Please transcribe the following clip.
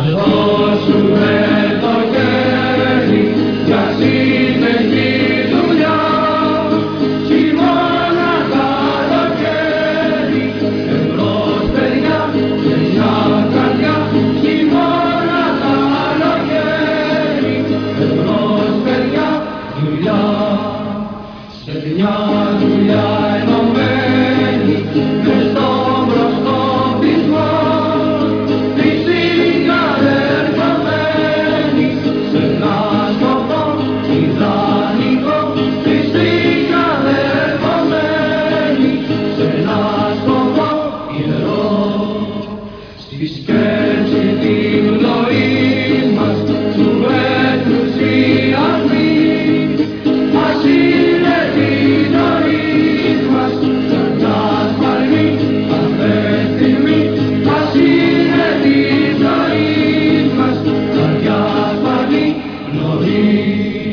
δώσουμε το χέρι για συνεχή δουλειά. Χειμώνα, καλοκαίρι, εμπρός παιδιά και μια καρδιά. Χειμώνα, καλοκαίρι, εμπρός παιδιά, δουλειά. Σε μια δουλειά ενωμένη μες στον μπροστό πεισμό, φυσικά ερχομένη σε ένα σκοπό ιδανικό. Φυσικά ερχομένη σε ένα σκοπό ιερό. Στη σκέψη την πνοή μας του ενθουσιασμοί, ας είναι τη ζωή μας καρδιά σπαρμή κάθε στιγμή. Ας είναι τη ζωή μας καρδιά σπαρμή πνοή.